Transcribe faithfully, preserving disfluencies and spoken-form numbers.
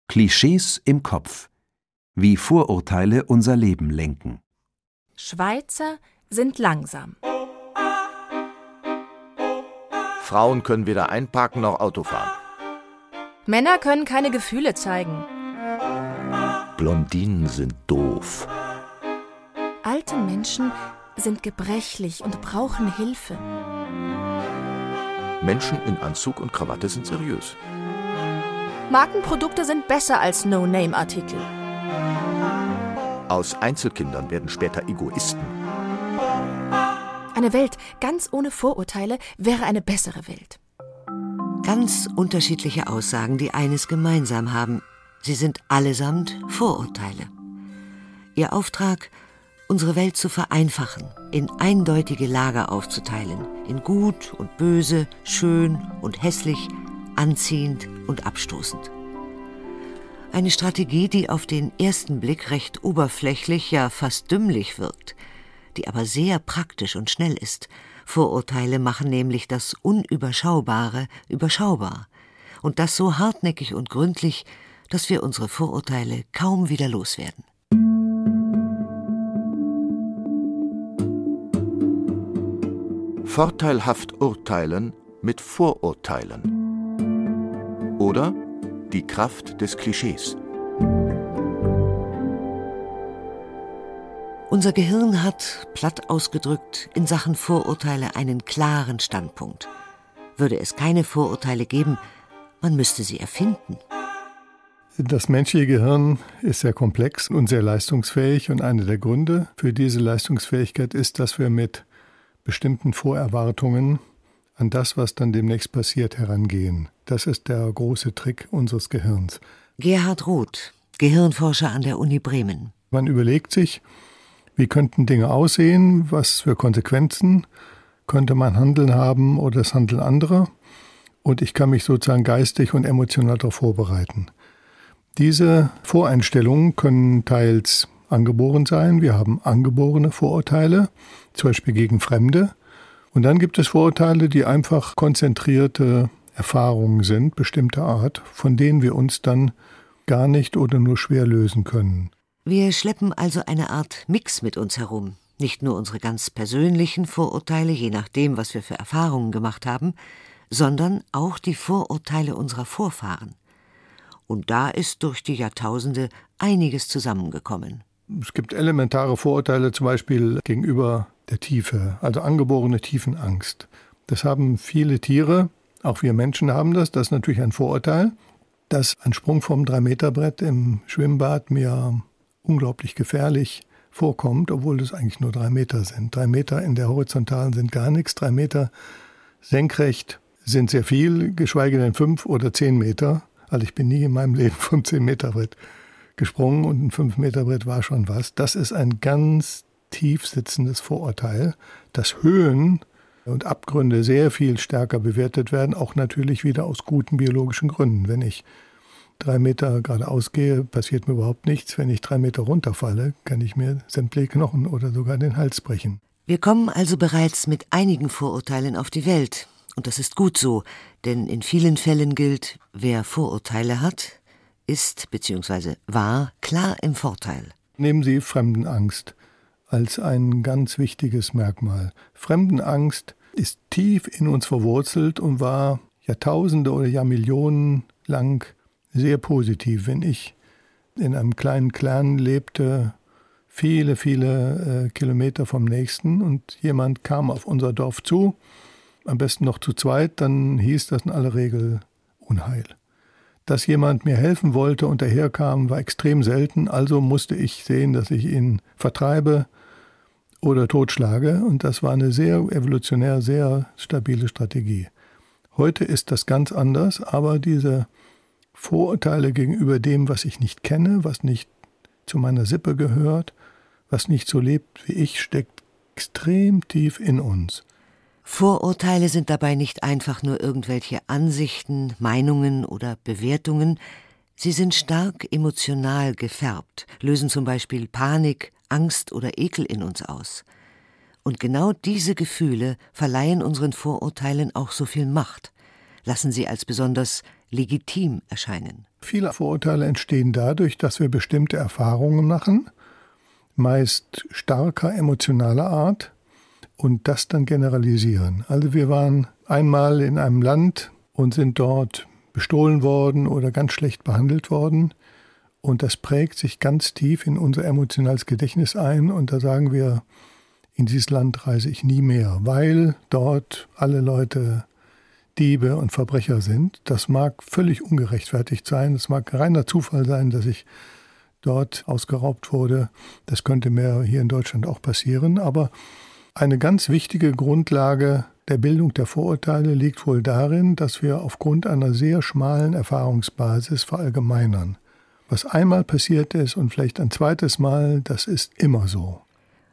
Klischees im Kopf. Wie Vorurteile unser Leben lenken. Schweizer sind langsam. Frauen können weder einparken noch Auto fahren. Männer können keine Gefühle zeigen. Blondinen sind doof. Alte Menschen sind gebrechlich und brauchen Hilfe. Menschen in Anzug und Krawatte sind seriös. Markenprodukte sind besser als No-Name-Artikel. Aus Einzelkindern werden später Egoisten. Eine Welt ganz ohne Vorurteile wäre eine bessere Welt. Ganz unterschiedliche Aussagen, die eines gemeinsam haben. Sie sind allesamt Vorurteile. Ihr Auftrag, unsere Welt zu vereinfachen, in eindeutige Lager aufzuteilen, in gut und böse, schön und hässlich, anziehend und abstoßend. Eine Strategie, die auf den ersten Blick recht oberflächlich, ja fast dümmlich wirkt, die aber sehr praktisch und schnell ist. Vorurteile machen nämlich das Unüberschaubare überschaubar. Und das so hartnäckig und gründlich, dass wir unsere Vorurteile kaum wieder loswerden. Vorteilhaft urteilen mit Vorurteilen. Oder die Kraft des Klischees. Unser Gehirn hat, platt ausgedrückt, in Sachen Vorurteile einen klaren Standpunkt. Würde es keine Vorurteile geben, man müsste sie erfinden. Das menschliche Gehirn ist sehr komplex und sehr leistungsfähig, und einer der Gründe für diese Leistungsfähigkeit ist, dass wir mit bestimmten Vorerwartungen an das, was dann demnächst passiert, herangehen. Das ist der große Trick unseres Gehirns. Gerhard Roth, Gehirnforscher an der Uni Bremen. Man überlegt sich, wie könnten Dinge aussehen, was für Konsequenzen könnte mein Handeln haben oder das Handeln anderer, und ich kann mich sozusagen geistig und emotional darauf vorbereiten. Diese Voreinstellungen können teils angeboren sein. Wir haben angeborene Vorurteile, zum Beispiel gegen Fremde. Und dann gibt es Vorurteile, die einfach konzentrierte Erfahrungen sind, bestimmter Art, von denen wir uns dann gar nicht oder nur schwer lösen können. Wir schleppen also eine Art Mix mit uns herum. Nicht nur unsere ganz persönlichen Vorurteile, je nachdem, was wir für Erfahrungen gemacht haben, sondern auch die Vorurteile unserer Vorfahren. Und da ist durch die Jahrtausende einiges zusammengekommen. Es gibt elementare Vorurteile, zum Beispiel gegenüber der Tiefe, also angeborene Tiefenangst. Das haben viele Tiere, auch wir Menschen haben das. Das ist natürlich ein Vorurteil, dass ein Sprung vom drei Meter Brett im Schwimmbad mir unglaublich gefährlich vorkommt, obwohl es eigentlich nur drei Meter sind. Drei Meter in der Horizontalen sind gar nichts, drei Meter senkrecht sind sehr viel, geschweige denn fünf oder zehn Meter. Also ich bin nie in meinem Leben vom zehn Meter Brett gesprungen, und ein fünf Meter Brett war schon was. Das ist ein ganz tief sitzendes Vorurteil, dass Höhen und Abgründe sehr viel stärker bewertet werden, auch natürlich wieder aus guten biologischen Gründen. Wenn ich drei Meter geradeaus gehe, passiert mir überhaupt nichts. Wenn ich drei Meter runterfalle, kann ich mir sämtliche Knochen oder sogar den Hals brechen. Wir kommen also bereits mit einigen Vorurteilen auf die Welt. Und das ist gut so, denn in vielen Fällen gilt, wer Vorurteile hat, ist bzw. war klar im Vorteil. Nehmen Sie Fremdenangst als ein ganz wichtiges Merkmal. Fremdenangst ist tief in uns verwurzelt und war Jahrtausende oder Jahrmillionen lang sehr positiv. Wenn ich in einem kleinen Clan lebte, viele, viele äh, Kilometer vom nächsten, und jemand kam auf unser Dorf zu, am besten noch zu zweit, dann hieß das in aller Regel Unheil. Dass jemand mir helfen wollte und daherkam, war extrem selten, also musste ich sehen, dass ich ihn vertreibe oder totschlage, und das war eine sehr evolutionär, sehr stabile Strategie. Heute ist das ganz anders, aber diese Vorurteile gegenüber dem, was ich nicht kenne, was nicht zu meiner Sippe gehört, was nicht so lebt wie ich, steckt extrem tief in uns. Vorurteile sind dabei nicht einfach nur irgendwelche Ansichten, Meinungen oder Bewertungen. Sie sind stark emotional gefärbt, lösen zum Beispiel Panik, Angst oder Ekel in uns aus. Und genau diese Gefühle verleihen unseren Vorurteilen auch so viel Macht, lassen sie als besonders legitim erscheinen. Viele Vorurteile entstehen dadurch, dass wir bestimmte Erfahrungen machen, meist starker emotionaler Art, und das dann generalisieren. Also wir waren einmal in einem Land und sind dort bestohlen worden oder ganz schlecht behandelt worden, und das prägt sich ganz tief in unser emotionales Gedächtnis ein, und da sagen wir, in dieses Land reise ich nie mehr, weil dort alle Leute Diebe und Verbrecher sind. Das mag völlig ungerechtfertigt sein, es mag reiner Zufall sein, dass ich dort ausgeraubt wurde. Das könnte mir hier in Deutschland auch passieren, aber eine ganz wichtige Grundlage der Bildung der Vorurteile liegt wohl darin, dass wir aufgrund einer sehr schmalen Erfahrungsbasis verallgemeinern. Was einmal passiert ist und vielleicht ein zweites Mal, das ist immer so.